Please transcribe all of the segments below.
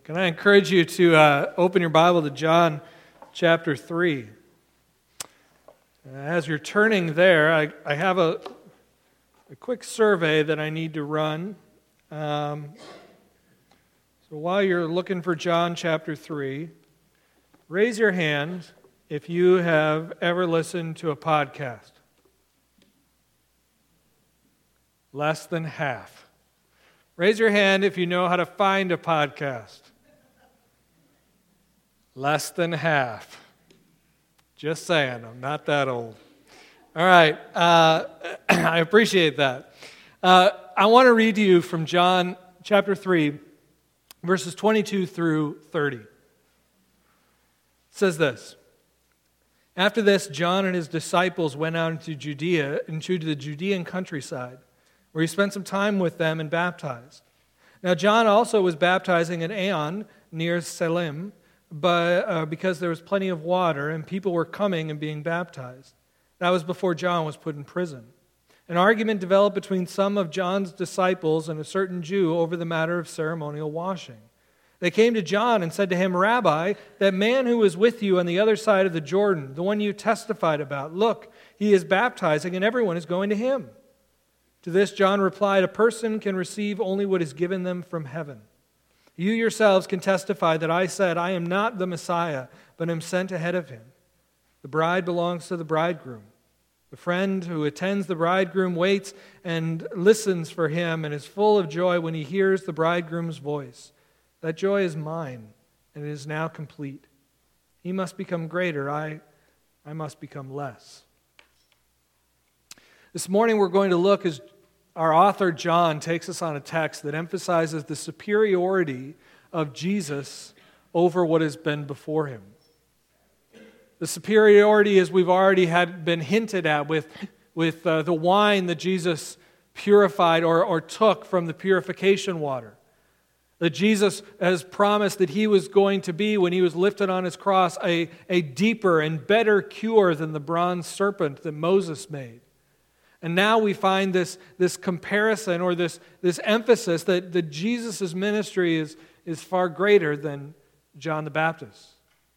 Can I encourage you to open your Bible to John chapter 3? As you're turning there, I have a quick survey that I need to run. So while you're looking for John chapter 3, raise your hand if you have ever listened to a podcast. Less than half. Raise your hand if you know how to find a podcast. Less than half. Just saying, I'm not that old. All right, I appreciate that. I want to read to you from John chapter 3, verses 22 through 30. It says this: After this, John and his disciples went out into Judea, into the Judean countryside, where he spent some time with them and baptized. Now John also was baptizing at Aenon near Salim, but because there was plenty of water, and people were coming and being baptized. That was before John was put in prison. An argument developed between some of John's disciples and a certain Jew over the matter of ceremonial washing. They came to John and said to him, "Rabbi, that man who was with you on the other side of the Jordan, the one you testified about, look, he is baptizing and everyone is going to him." To this John replied, "A person can receive only what is given them from heaven. You yourselves can testify that I said, I am not the Messiah, but am sent ahead of him. The bride belongs to the bridegroom. The friend who attends the bridegroom waits and listens for him and is full of joy when he hears the bridegroom's voice. That joy is mine, and it is now complete. He must become greater, I must become less." This morning we're going to look as our author John takes us on a text that emphasizes the superiority of Jesus over what has been before him. The superiority, as we've already been hinted at with the wine that Jesus purified or took from the purification water. That Jesus has promised that he was going to be, when he was lifted on his cross, a deeper and better cure than the bronze serpent that Moses made. And now we find this comparison or this emphasis that Jesus' ministry is far greater than John the Baptist.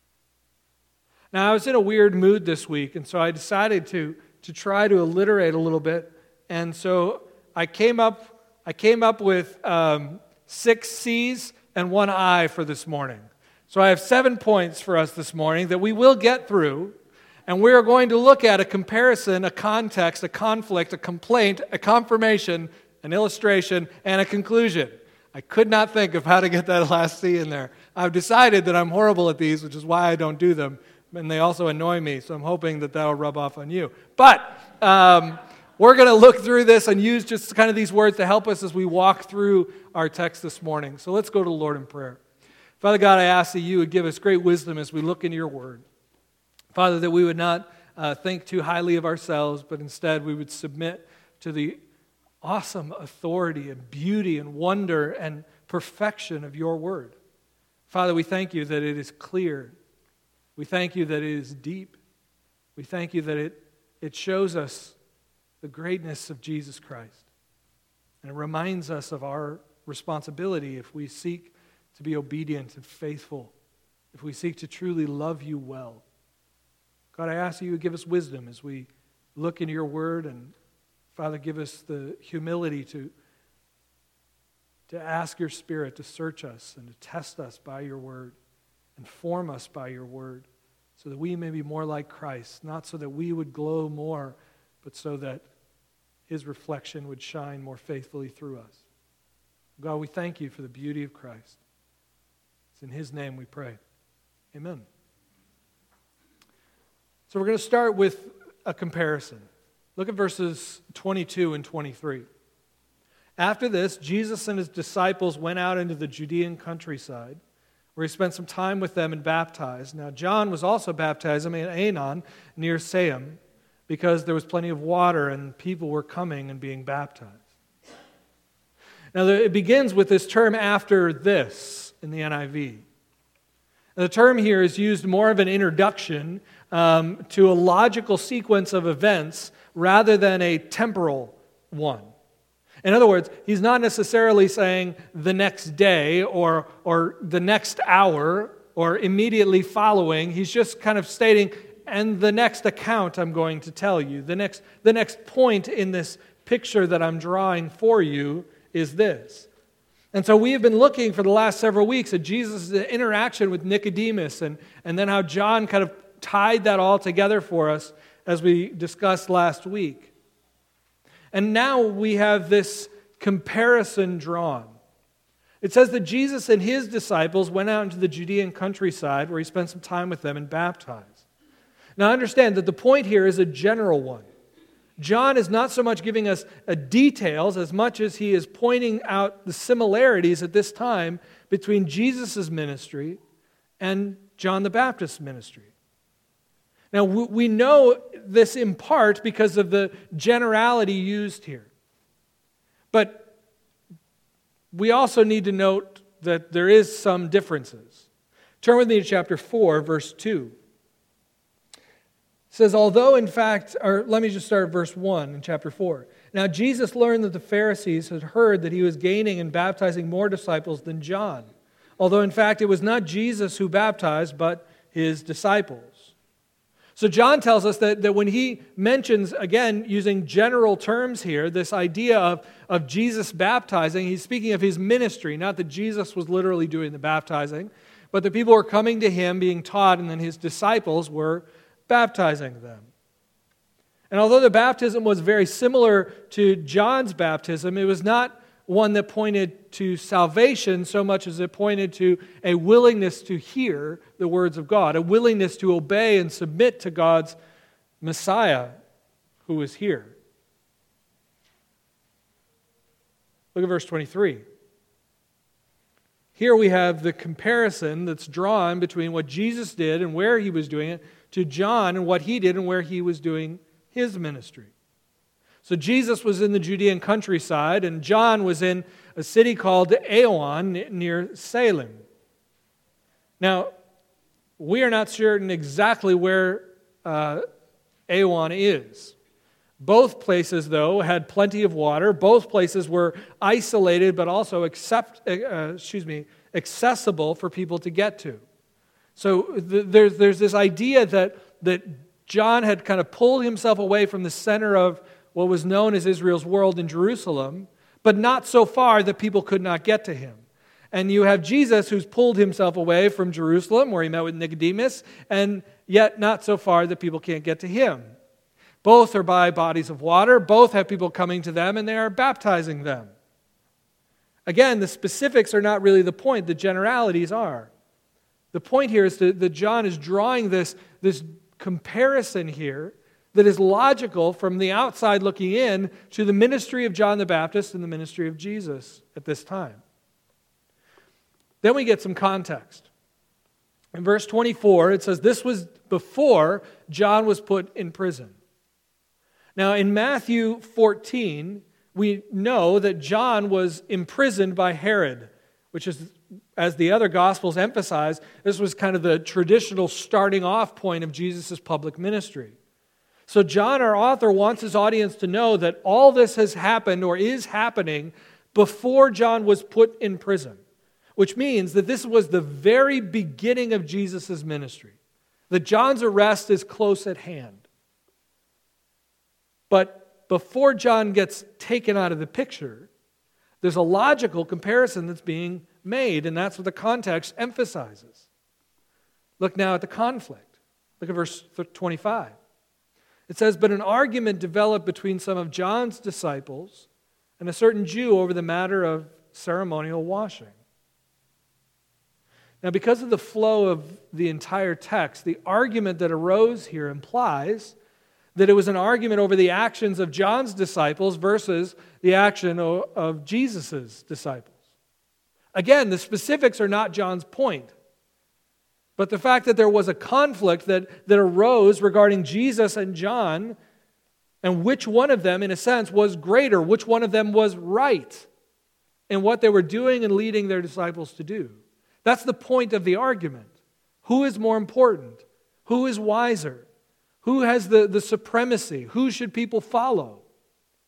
Now, I was in a weird mood this week, and so I decided to try to alliterate a little bit. And so I came up with 6 C's and 1 I for this morning. So I have 7 points for us this morning that we will get through. And we are going to look at a comparison, a context, a conflict, a complaint, a confirmation, an illustration, and a conclusion. I could not think of how to get that last C in there. I've decided that I'm horrible at these, which is why I don't do them. And they also annoy me, so I'm hoping that that'll rub off on you. But we're going to look through this and use just kind of these words to help us as we walk through our text this morning. So let's go to the Lord in prayer. Father God, I ask that you would give us great wisdom as we look into your word. Father, that we would not think too highly of ourselves, but instead we would submit to the awesome authority and beauty and wonder and perfection of your word. Father, we thank you that it is clear. We thank you that it is deep. We thank you that it shows us the greatness of Jesus Christ. And it reminds us of our responsibility if we seek to be obedient and faithful, if we seek to truly love you well. God, I ask that you would give us wisdom as we look into your word, and Father, give us the humility to ask your Spirit to search us and to test us by your word and form us by your word so that we may be more like Christ, not so that we would glow more, but so that his reflection would shine more faithfully through us. God, we thank you for the beauty of Christ. It's in his name we pray. Amen. So we're going to start with a comparison. Look at verses 22 and 23. After this, Jesus and his disciples went out into the Judean countryside, where he spent some time with them and baptized. Now John was also baptizing at Aenon near Salim, because there was plenty of water and people were coming and being baptized. Now it begins with this term "after this" in the NIV. The term here is used more of an introduction to a logical sequence of events rather than a temporal one. In other words, he's not necessarily saying the next day or the next hour or immediately following. He's just kind of stating, and the next account I'm going to tell you, the next point in this picture that I'm drawing for you is this. And so we have been looking for the last several weeks at Jesus' interaction with Nicodemus and then how John kind of tied that all together for us as we discussed last week. And now we have this comparison drawn. It says that Jesus and his disciples went out into the Judean countryside where he spent some time with them and baptized. Now understand that the point here is a general one. John is not so much giving us details as much as he is pointing out the similarities at this time between Jesus' ministry and John the Baptist's ministry. Now, we know this in part because of the generality used here. But we also need to note that there is some differences. Turn with me to chapter 4, verse 2. It says, although in fact, or let me just start at verse 1 in chapter 4. Now Jesus learned that the Pharisees had heard that he was gaining and baptizing more disciples than John. Although in fact it was not Jesus who baptized, but his disciples. So John tells us that when he mentions, again, using general terms here, this idea of Jesus baptizing, he's speaking of his ministry, not that Jesus was literally doing the baptizing, but the people were coming to him, being taught, and then his disciples were baptizing them. And although the baptism was very similar to John's baptism, it was not one that pointed to salvation so much as it pointed to a willingness to hear the words of God, a willingness to obey and submit to God's Messiah who is here. Look at verse 23. Here we have the comparison that's drawn between what Jesus did and where he was doing it to John and what he did and where he was doing his ministry. So Jesus was in the Judean countryside, and John was in a city called Aeon near Salem. Now, we are not certain exactly where Aeon is. Both places, though, had plenty of water. Both places were isolated, but also accessible for people to get to. So there's this idea that John had kind of pulled himself away from the center of what was known as Israel's world in Jerusalem, but not so far that people could not get to him. And you have Jesus who's pulled himself away from Jerusalem, where he met with Nicodemus, and yet not so far that people can't get to him. Both are by bodies of water, both have people coming to them, and they are baptizing them. Again, the specifics are not really the point, the generalities are. The point here is that John is drawing this comparison here that is logical from the outside looking in to the ministry of John the Baptist and the ministry of Jesus at this time. Then we get some context. In verse 24, it says, this was before John was put in prison. Now, in Matthew 14, we know that John was imprisoned by Herod, which is, as the other Gospels emphasize, this was kind of the traditional starting off point of Jesus' public ministry. So John, our author, wants his audience to know that all this has happened or is happening before John was put in prison, which means that this was the very beginning of Jesus' ministry, that John's arrest is close at hand. But before John gets taken out of the picture, there's a logical comparison that's being made, and that's what the context emphasizes. Look now at the conflict. Look at verse 25. It says, but an argument developed between some of John's disciples and a certain Jew over the matter of ceremonial washing. Now, because of the flow of the entire text, the argument that arose here implies that it was an argument over the actions of John's disciples versus the action of Jesus' disciples. Again, the specifics are not John's point. But the fact that there was a conflict that arose regarding Jesus and John, and which one of them, in a sense, was greater, which one of them was right in what they were doing and leading their disciples to do. That's the point of the argument. Who is more important? Who is wiser? Who has the supremacy? Who should people follow?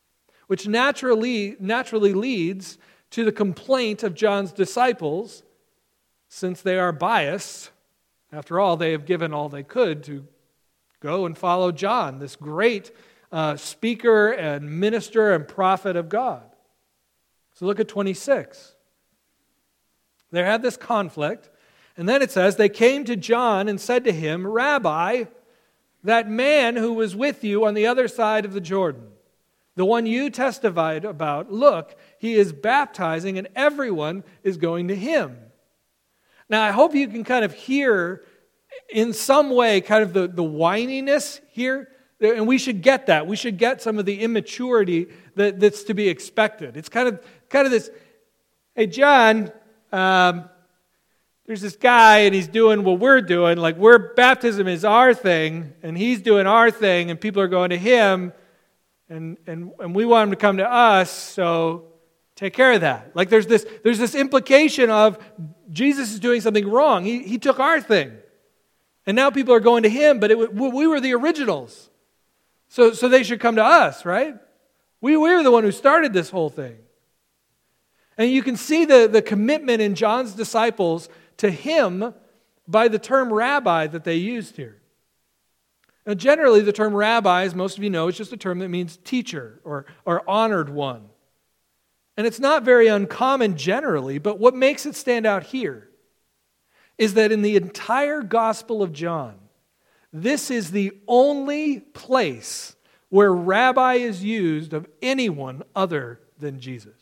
which naturally leads to the complaint of John's disciples, since they are biased. After all, they have given all they could to go and follow John, this great speaker and minister and prophet of God. So look at 26. They had this conflict, and then it says, they came to John and said to him, Rabbi, that man who was with you on the other side of the Jordan, the one you testified about, look, he is baptizing and everyone is going to him. Now, I hope you can kind of hear in some way kind of the whininess here, and we should get that. We should get some of the immaturity that's to be expected. It's kind of this, hey, John, there's this guy and he's doing what we're doing, like baptism is our thing, and he's doing our thing, and people are going to him, and we want him to come to us, so take care of that. Like there's this implication of Jesus is doing something wrong. He took our thing, and now people are going to him, but we were the originals, so they should come to us, right? We were the one who started this whole thing. And you can see the commitment in John's disciples to him by the term rabbi that they used here. Now, generally, the term rabbi, as most of you know, is just a term that means teacher or honored one. And it's not very uncommon generally, but what makes it stand out here is that in the entire Gospel of John, this is the only place where rabbi is used of anyone other than Jesus.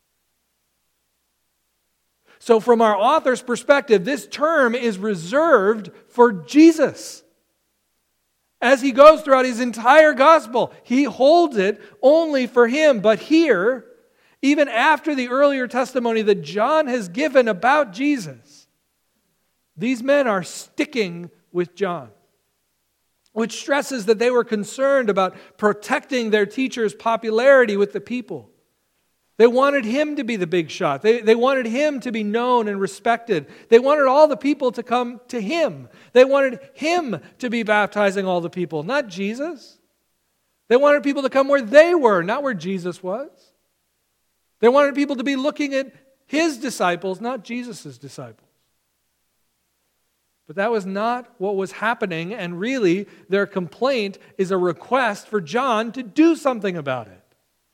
So from our author's perspective, this term is reserved for Jesus. As he goes throughout his entire gospel, he holds it only for him. But here, even after the earlier testimony that John has given about Jesus, these men are sticking with John, which stresses that they were concerned about protecting their teacher's popularity with the people. They wanted him to be the big shot. They wanted him to be known and respected. They wanted all the people to come to him. They wanted him to be baptizing all the people, not Jesus. They wanted people to come where they were, not where Jesus was. They wanted people to be looking at his disciples, not Jesus' disciples. But that was not what was happening, and really their complaint is a request for John to do something about it.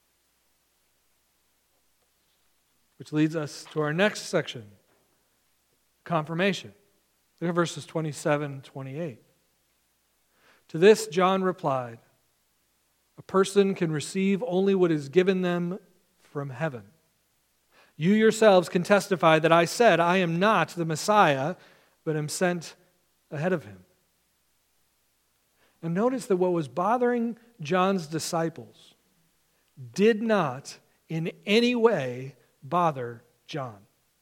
Which leads us to our next section, confirmation. Look at verses 27 and 28. To this John replied, a person can receive only what is given them from heaven. You yourselves can testify that I said, I am not the Messiah, but am sent ahead of him. And notice that what was bothering John's disciples did not in any way bother John.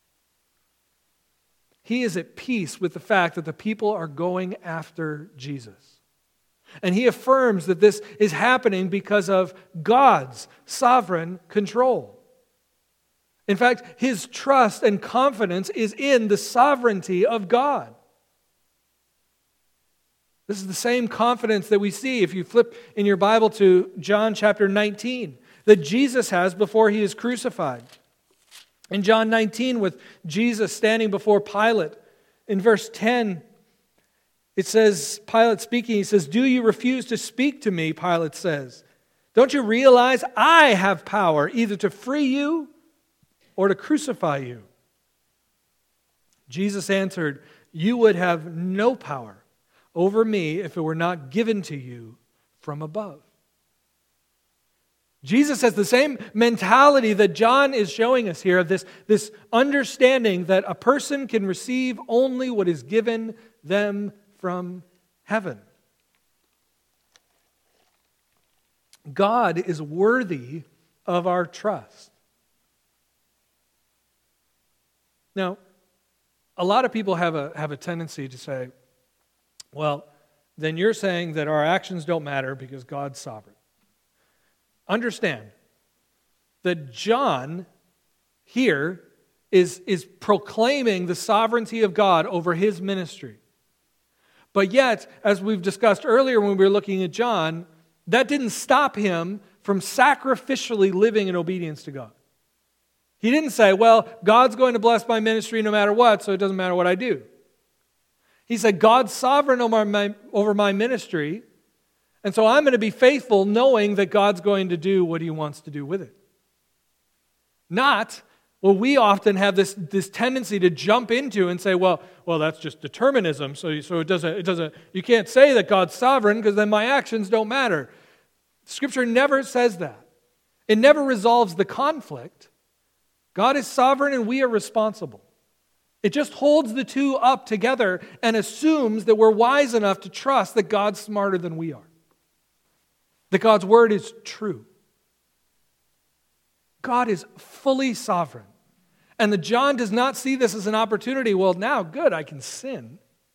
He is at peace with the fact that the people are going after Jesus. And he affirms that this is happening because of God's sovereign control. In fact, his trust and confidence is in the sovereignty of God. This is the same confidence that we see if you flip in your Bible to John chapter 19, that Jesus has before he is crucified. In John 19, with Jesus standing before Pilate, in verse 10, it says, Pilate speaking, he says, do you refuse to speak to me, Pilate says. Don't you realize I have power either to free you or to crucify you? Jesus answered, you would have no power over me if it were not given to you from above. Jesus has the same mentality that John is showing us here, of this understanding that a person can receive only what is given them from heaven. God is worthy of our trust. Now, a lot of people have a tendency to say, well, then you're saying that our actions don't matter because God's sovereign. Understand that John here is proclaiming the sovereignty of God over his ministry. But yet, as we've discussed earlier when we were looking at John, that didn't stop him from sacrificially living in obedience to God. He didn't say, well, God's going to bless my ministry no matter what, so it doesn't matter what I do. He said, God's sovereign over my ministry, and so I'm going to be faithful knowing that God's going to do what He wants to do with it. Not, well, we often have this tendency to jump into and say, well, that's just determinism, so it doesn't. You can't say that God's sovereign because then my actions don't matter. Scripture never says that. It never resolves the conflict. God is sovereign and we are responsible. It just holds the two up together and assumes that we're wise enough to trust that God's smarter than we are. That God's word is true. God is fully sovereign. And that John does not see this as an opportunity, well, now, good, I can sin.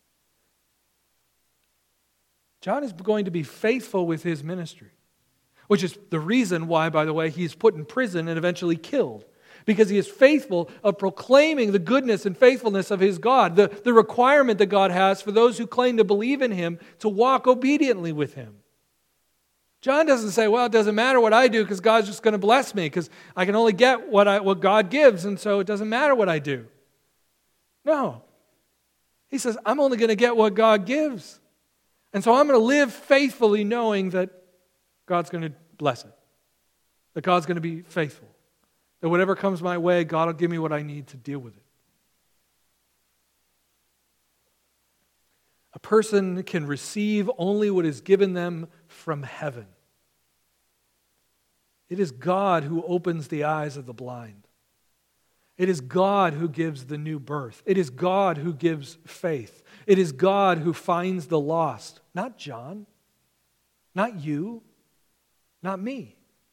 John is going to be faithful with his ministry, which is the reason why, by the way, he's put in prison and eventually killed. Because he is faithful of proclaiming the goodness and faithfulness of his God, the requirement that God has for those who claim to believe in Him to walk obediently with Him. John doesn't say, well, it doesn't matter what I do because God's just going to bless me because I can only get what God gives, and so it doesn't matter what I do. No. He says, I'm only going to get what God gives. And so I'm going to live faithfully knowing that God's going to bless it, that God's going to be faithful. That whatever comes my way, God will give me what I need to deal with it. A person can receive only what is given them from heaven. It is God who opens the eyes of the blind. It is God who gives the new birth. It is God who gives faith. It is God who finds the lost. Not John. Not you. Not me.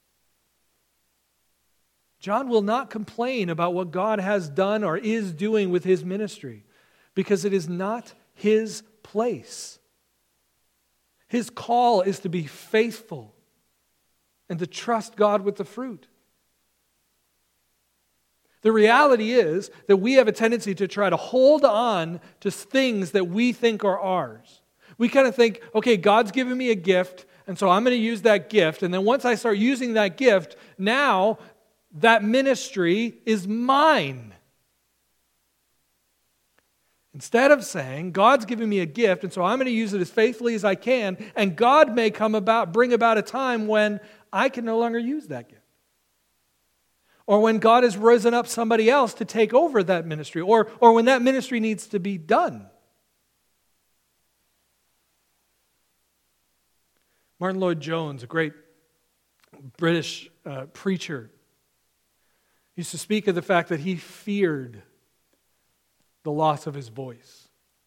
John will not complain about what God has done or is doing with his ministry because it is not his place. His call is to be faithful and to trust God with the fruit. The reality is that we have a tendency to try to hold on to things that we think are ours. We kind of think, okay, God's given me a gift, and so I'm going to use that gift. And then once I start using that gift, now that ministry is mine. Instead of saying, God's given me a gift, and so I'm going to use it as faithfully as I can, and God may bring about a time when I can no longer use that gift. Or when God has risen up somebody else to take over that ministry, or when that ministry needs to be done. Martin Lloyd-Jones, a great British preacher, used to speak of the fact that he feared the loss of his voice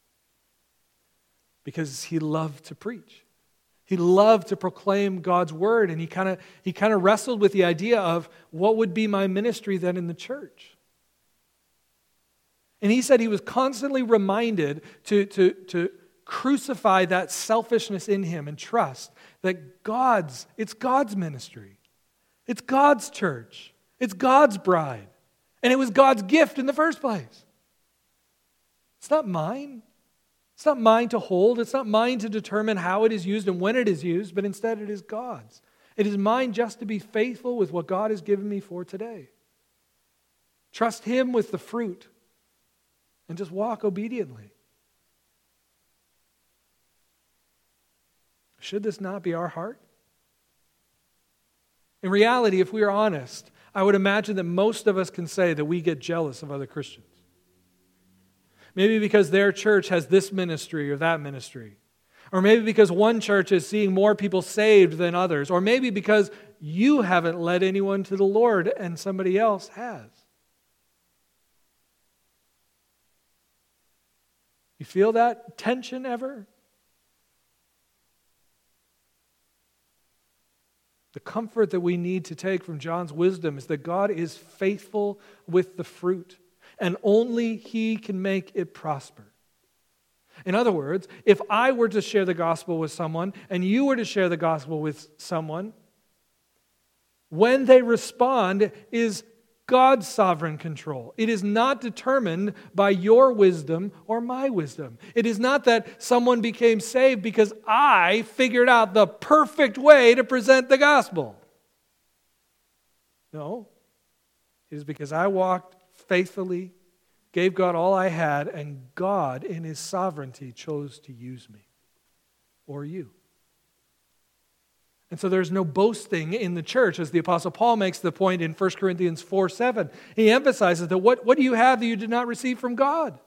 because he loved to preach. He loved to proclaim God's word, and he kind of wrestled with the idea of what would be my ministry then in the church. And he said he was constantly reminded to crucify that selfishness in him and trust that it's God's ministry. It's God's church. It's God's bride. And it was God's gift in the first place. It's not mine. It's not mine to hold. It's not mine to determine how it is used and when it is used, but instead it is God's. It is mine just to be faithful with what God has given me for today. Trust Him with the fruit and just walk obediently. Should this not be our heart? In reality, if we are honest, I would imagine that most of us can say that we get jealous of other Christians. Maybe because their church has this ministry or that ministry. Or maybe because one church is seeing more people saved than others. Or maybe because you haven't led anyone to the Lord and somebody else has. You feel that tension ever? The comfort that we need to take from John's wisdom is that God is faithful with the fruit, and only He can make it prosper. In other words, if I were to share the gospel with someone, and you were to share the gospel with someone, when they respond is God's sovereign control. It is not determined by your wisdom or my wisdom. It is not that someone became saved because I figured out the perfect way to present the gospel. No. It is because I walked faithfully, gave God all I had, and God, in His sovereignty, chose to use me or you. And so there's no boasting in the church, as the Apostle Paul makes the point in 1 Corinthians 4:7. He emphasizes that what do you have that you did not receive from God?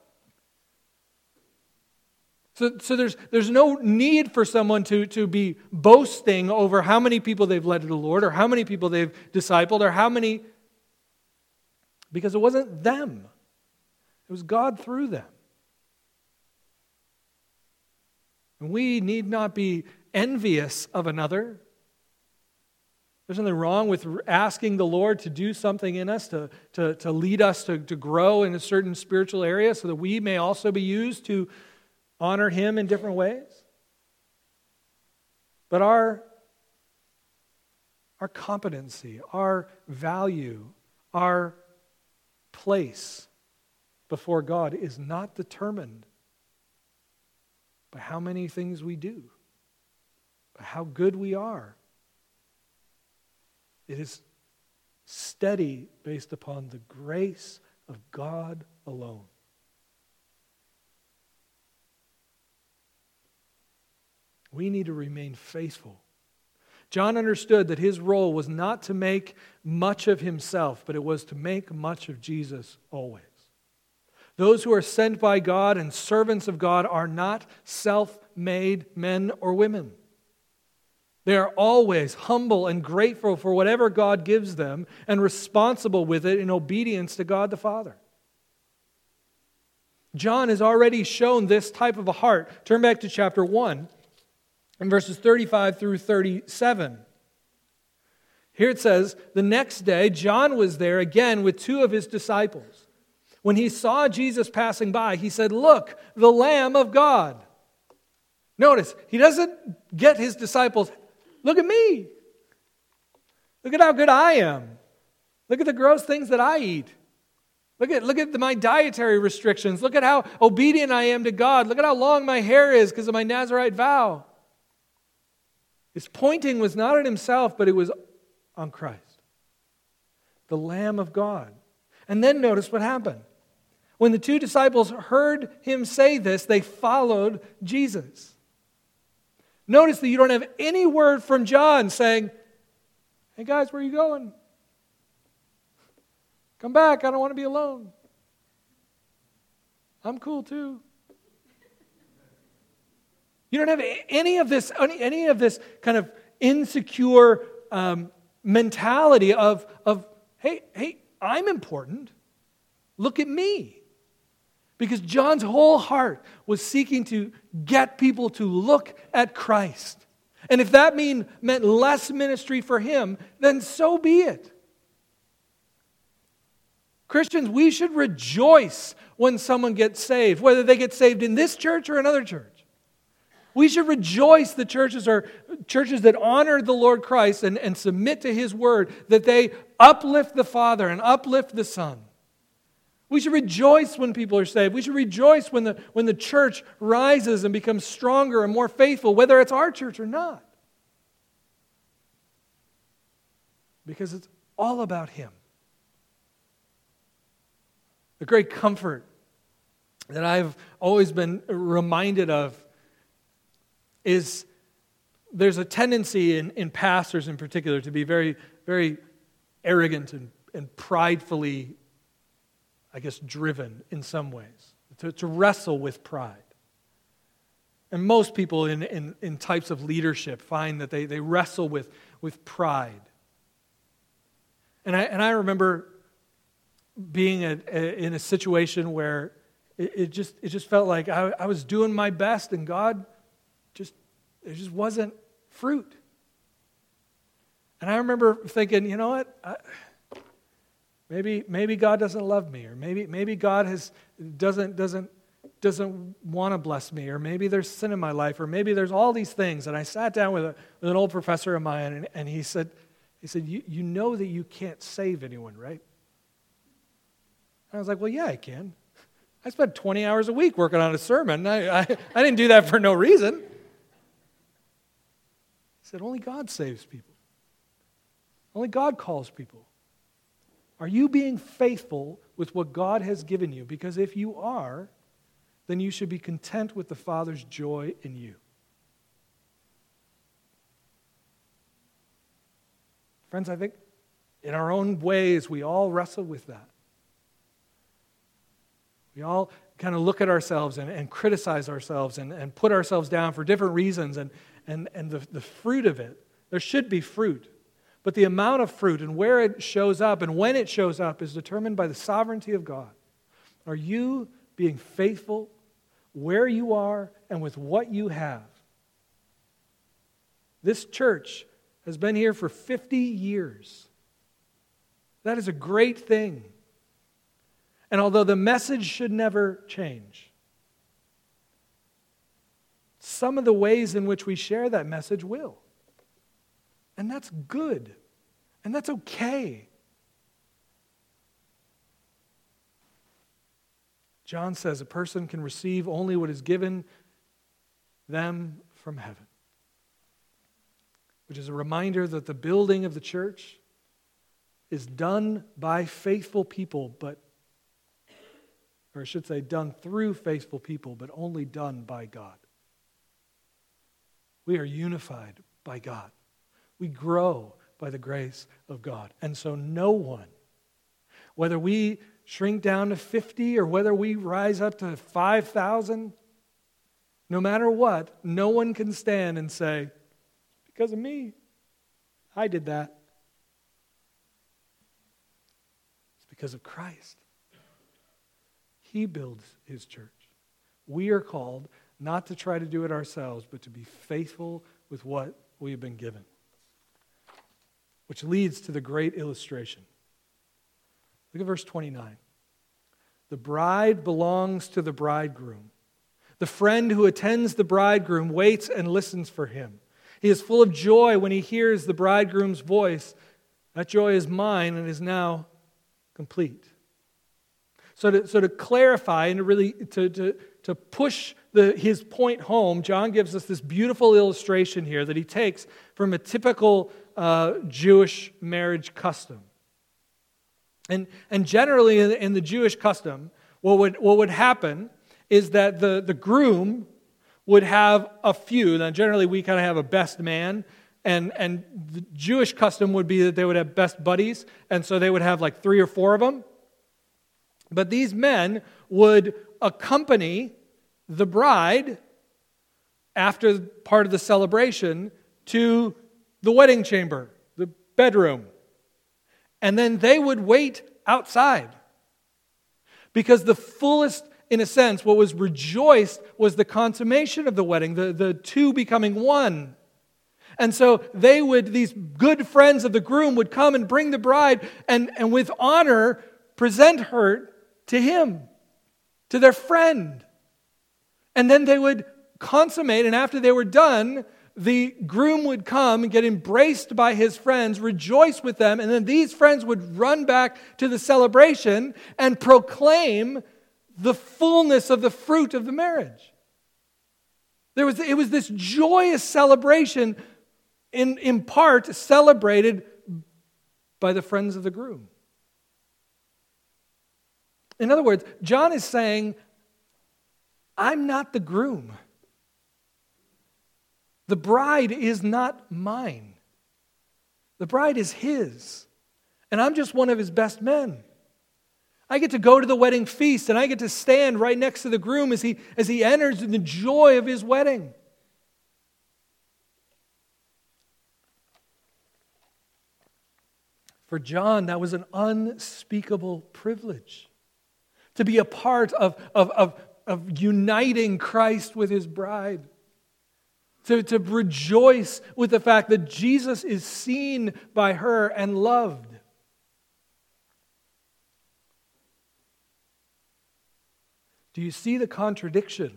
So there's no need for someone to be boasting over how many people they've led to the Lord or how many people they've discipled or how many, because it wasn't them. It was God through them. And we need not be envious of another. There's nothing wrong with asking the Lord to do something in us, to lead us to grow in a certain spiritual area so that we may also be used to honor Him in different ways. But our competency, our value, our place before God is not determined by how many things we do, by how good we are. It is steady based upon the grace of God alone. We need to remain faithful. John understood that his role was not to make much of himself, but it was to make much of Jesus always. Those who are sent by God and servants of God are not self-made men or women. They are always humble and grateful for whatever God gives them and responsible with it in obedience to God the Father. John has already shown this type of a heart. Turn back to chapter 1 and verses 35 through 37. Here it says, "The next day John was there again with two of his disciples. When he saw Jesus passing by, he said, 'Look, the Lamb of God.'" Notice, he doesn't get his disciples, "Look at me. Look at how good I am. Look at the gross things that I eat. Look at my dietary restrictions. Look at how obedient I am to God. Look at how long my hair is because of my Nazirite vow." His pointing was not at himself, but it was on Christ, the Lamb of God. And then notice what happened. When the two disciples heard him say this, they followed Jesus. Notice that you don't have any word from John saying, "Hey guys, where are you going? Come back, I don't want to be alone. I'm cool too." You don't have any of this kind of insecure mentality of hey, I'm important. Look at me. Because John's whole heart was seeking to get people to look at Christ. And if that meant less ministry for him, then so be it. Christians, we should rejoice when someone gets saved, whether they get saved in this church or another church. We should rejoice that churches are churches that honor the Lord Christ and submit to His word, that they uplift the Father and uplift the Son. We should rejoice when people are saved. We should rejoice when the church rises and becomes stronger and more faithful, whether it's our church or not. Because it's all about Him. The great comfort that I've always been reminded of is there's a tendency in pastors in particular to be very, very arrogant and pridefully, I guess, driven in some ways, to wrestle with pride. And most people in types of leadership find that they wrestle with pride. And I remember being in a situation where it just felt like I was doing my best and God there just wasn't fruit. And I remember thinking, you know what? Maybe God doesn't love me, or maybe God doesn't want to bless me, or maybe there's sin in my life, or maybe there's all these things. And I sat down with an old professor of mine, and he said, you know that you can't save anyone, right? And I was like, well, yeah, I can. I spent 20 hours a week working on a sermon. I didn't do that for no reason. He said, only God saves people. Only God calls people. Are you being faithful with what God has given you? Because if you are, then you should be content with the Father's joy in you. Friends, I think in our own ways, we all wrestle with that. We all kind of look at ourselves and criticize ourselves and put ourselves down for different reasons. And the fruit of it, there should be fruit. But the amount of fruit and where it shows up and when it shows up is determined by the sovereignty of God. Are you being faithful where you are and with what you have? This church has been here for 50 years. That is a great thing. And although the message should never change, some of the ways in which we share that message will. And that's good. And that's okay. John says a person can receive only what is given them from heaven, which is a reminder that the building of the church is done by faithful people, or I should say done through faithful people, but only done by God. We are unified by God. We grow by the grace of God. And so no one, whether we shrink down to 50 or whether we rise up to 5,000, no matter what, no one can stand and say, because of me, I did that. It's because of Christ. He builds His church. We are called not to try to do it ourselves, but to be faithful with what we have been given. Which leads to the great illustration. Look at verse 29. The bride belongs to the bridegroom. The friend who attends the bridegroom waits and listens for him. He is full of joy when he hears the bridegroom's voice. That joy is mine and is now complete. So to clarify and to really to push his point home, John gives us this beautiful illustration here that he takes from a typical Jewish marriage custom. And generally in the Jewish custom, what would happen is that the groom would have a few. Now generally we kind of have a best man, and the Jewish custom would be that they would have best buddies, and so they would have like 3 or 4 of them. But these men would accompany the bride after part of the celebration to the wedding chamber, the bedroom. And then they would wait outside. Because the fullest, in a sense, what was rejoiced was the consummation of the wedding, the two becoming one. And so these good friends of the groom would come and bring the bride and with honor present her to him, to their friend. And then they would consummate, and after they were done, the groom would come and get embraced by his friends, rejoice with them, and then these friends would run back to the celebration and proclaim the fullness of the fruit of the marriage. It was this joyous celebration, in part celebrated by the friends of the groom. In other words, John is saying, I'm not the groom. The bride is not mine. The bride is his. And I'm just one of his best men. I get to go to the wedding feast and I get to stand right next to the groom as he enters in the joy of his wedding. For John, that was an unspeakable privilege. To be a part of uniting Christ with his bride. To rejoice with the fact that Jesus is seen by her and loved. Do you see the contradiction?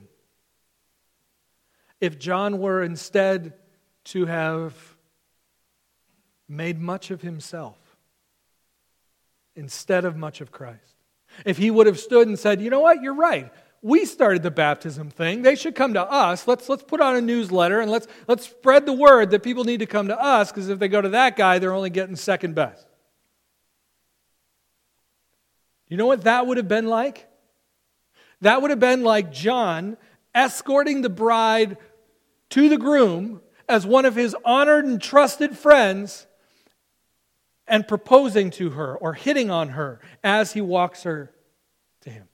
If John were instead to have made much of himself instead of much of Christ. If he would have stood and said, you know what, you're right. We started the baptism thing. They should come to us. Let's put on a newsletter and let's spread the word that people need to come to us, because if they go to that guy, they're only getting second best. You know what that would have been like? That would have been like John escorting the bride to the groom as one of his honored and trusted friends and proposing to her or hitting on her as he walks her to him.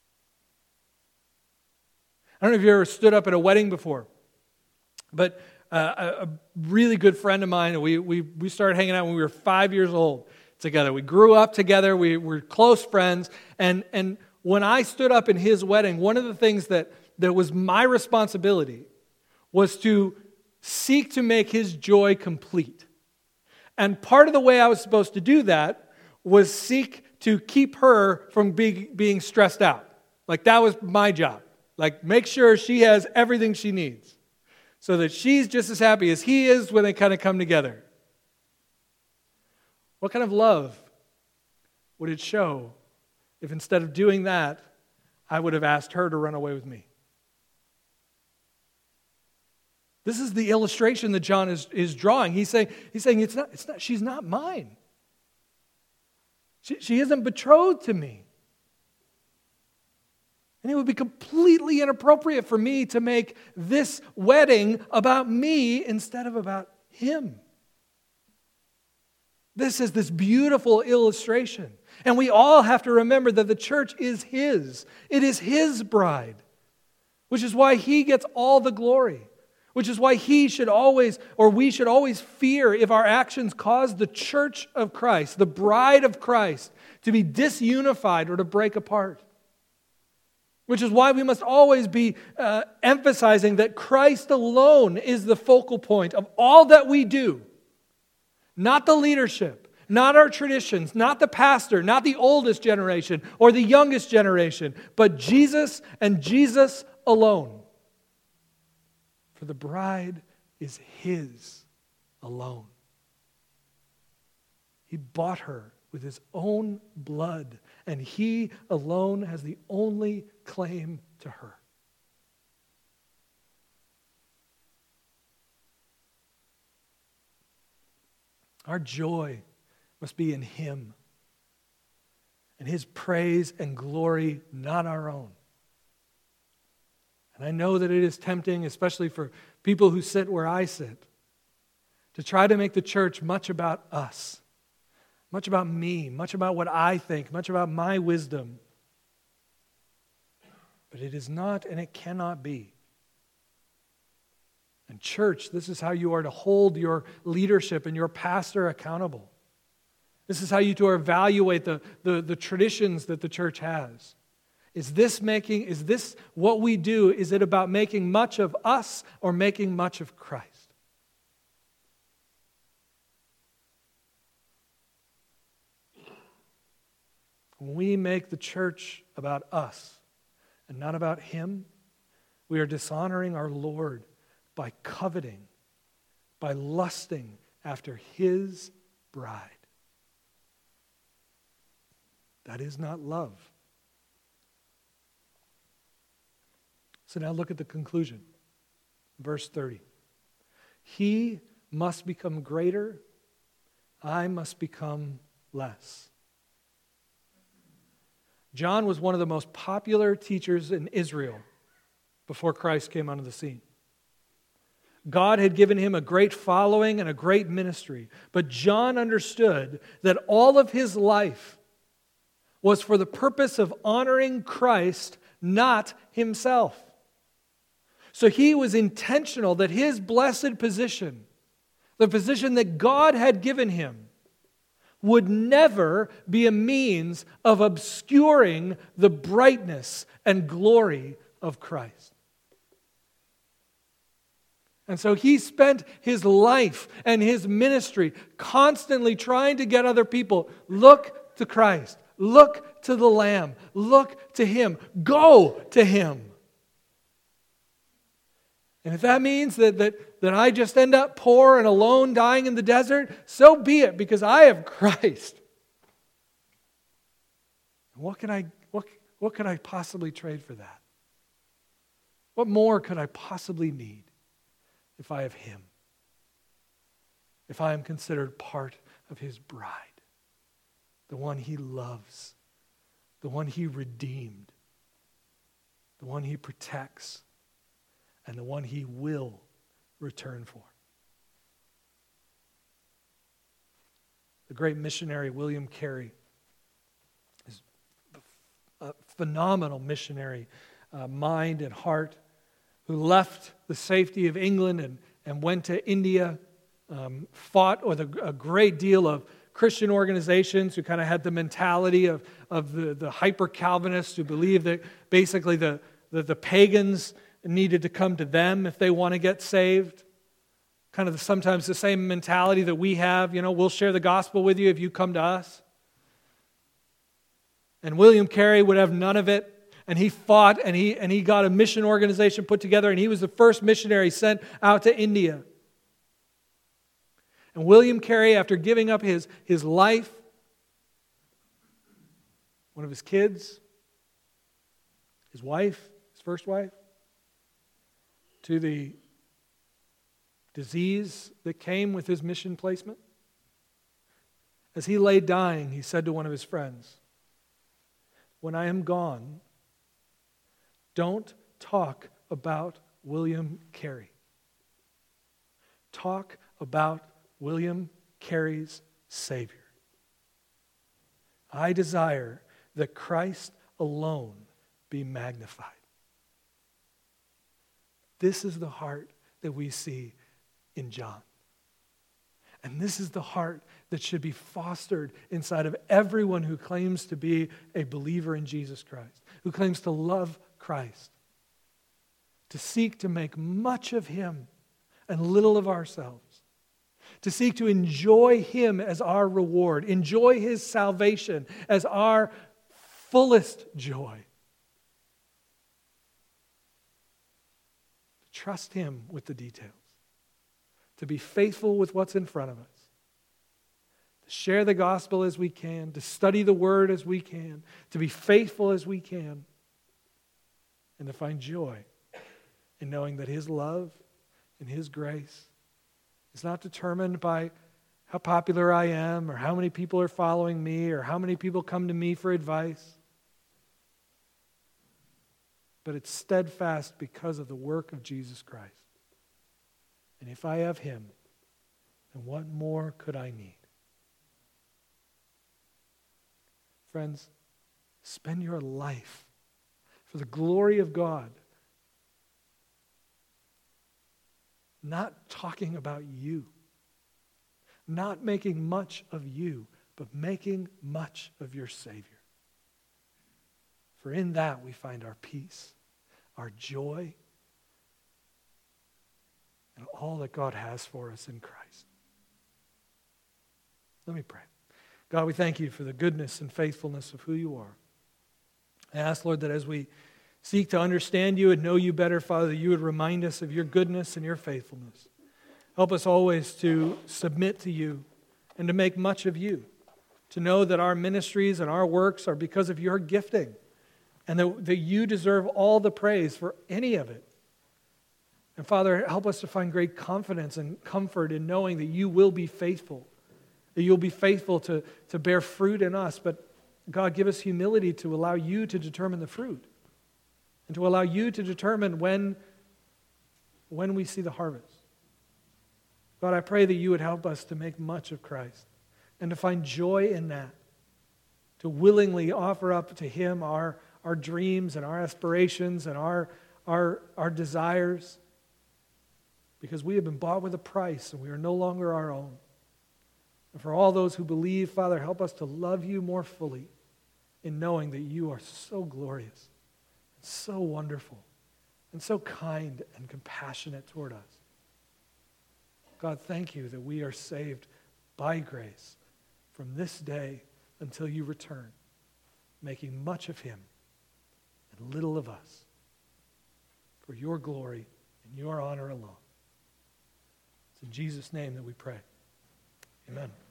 I don't know if you ever stood up at a wedding before, but a really good friend of mine, we started hanging out when we were 5 years old together. We grew up together. We were close friends. And when I stood up in his wedding, one of the things that was my responsibility was to seek to make his joy complete. And part of the way I was supposed to do that was seek to keep her from being stressed out. Like, that was my job. Like, make sure she has everything she needs so that she's just as happy as he is when they kind of come together. What kind of love would it show if instead of doing that, I would have asked her to run away with me? This is the illustration that John is drawing. He's saying it's not, she's not mine. She isn't betrothed to me. And it would be completely inappropriate for me to make this wedding about me instead of about him. This is this beautiful illustration. And we all have to remember that the church is his. It is his bride, which is why he gets all the glory. Which is why we should always fear if our actions cause the church of Christ, the bride of Christ, to be disunified or to break apart. Which is why we must always be emphasizing that Christ alone is the focal point of all that we do. Not the leadership, not our traditions, not the pastor, not the oldest generation or the youngest generation, but Jesus and Jesus alone. For the bride is his alone. He bought her with his own blood, and he alone has the only claim to her. Our joy must be in him, and his praise and glory, not our own. And I know that it is tempting, especially for people who sit where I sit, to try to make the church much about us, much about me, much about what I think, much about my wisdom. But it is not, and it cannot be. And church, this is how you are to hold your leadership and your pastor accountable. This is how you to evaluate the traditions that the church has. Is this what we do? Is it about making much of us or making much of Christ? When we make the church about us and not about him, we are dishonoring our Lord by coveting, by lusting after his bride. That is not love. So now look at the conclusion. Verse 30. He must become greater, I must become less. John was one of the most popular teachers in Israel before Christ came onto the scene. God had given him a great following and a great ministry, but John understood that all of his life was for the purpose of honoring Christ, not himself. So he was intentional that his blessed position, the position that God had given him, would never be a means of obscuring the brightness and glory of Christ. And so he spent his life and his ministry constantly trying to get other people, look to Christ, look to the Lamb, look to him, go to him. And if that means that I just end up poor and alone dying in the desert, so be it, because I have Christ. What could I possibly trade for that? What more could I possibly need if I have him? If I am considered part of his bride, the one he loves, the one he redeemed, the one he protects, and the one he will return for. The great missionary William Carey is a phenomenal missionary, mind and heart, who left the safety of England and went to India, fought with a great deal of Christian organizations who kind of had the mentality of the hyper-Calvinists who believed that basically the pagans needed to come to them if they want to get saved. Kind of sometimes the same mentality that we have, we'll share the gospel with you if you come to us. And William Carey would have none of it. And he fought and he got a mission organization put together, and he was the first missionary sent out to India. And William Carey, after giving up his life, one of his kids, his wife, his first wife, to the disease that came with his mission placement, as he lay dying, he said to one of his friends, "When I am gone, don't talk about William Carey. Talk about William Carey's Savior. I desire that Christ alone be magnified." This is the heart that we see in John. And this is the heart that should be fostered inside of everyone who claims to be a believer in Jesus Christ, who claims to love Christ, to seek to make much of Him and little of ourselves, to seek to enjoy Him as our reward, enjoy His salvation as our fullest joy, to trust Him with the details, to be faithful with what's in front of us, to share the gospel as we can, to study the Word as we can, to be faithful as we can, and to find joy in knowing that His love and His grace is not determined by how popular I am or how many people are following me or how many people come to me for advice, but it's steadfast because of the work of Jesus Christ. And if I have Him, then what more could I need? Friends, spend your life for the glory of God, not talking about you, not making much of you, but making much of your Savior. For in that we find our peace, our joy, and all that God has for us in Christ. Let me pray. God, we thank You for the goodness and faithfulness of who You are. I ask, Lord, that as we seek to understand You and know You better, Father, that You would remind us of Your goodness and Your faithfulness. Help us always to submit to You and to make much of You, to know that our ministries and our works are because of Your gifting, and that You deserve all the praise for any of it. And Father, help us to find great confidence and comfort in knowing that You will be faithful, that You'll be faithful to bear fruit in us. But God, give us humility to allow You to determine the fruit and to allow You to determine when we see the harvest. God, I pray that You would help us to make much of Christ and to find joy in that, to willingly offer up to Him our dreams and our aspirations and our desires, because we have been bought with a price and we are no longer our own. And for all those who believe, Father, help us to love You more fully in knowing that You are so glorious, and so wonderful, and so kind and compassionate toward us. God, thank You that we are saved by grace from this day until You return, making much of Him and little of us, for Your glory and Your honor alone. It's in Jesus' name that we pray. Amen.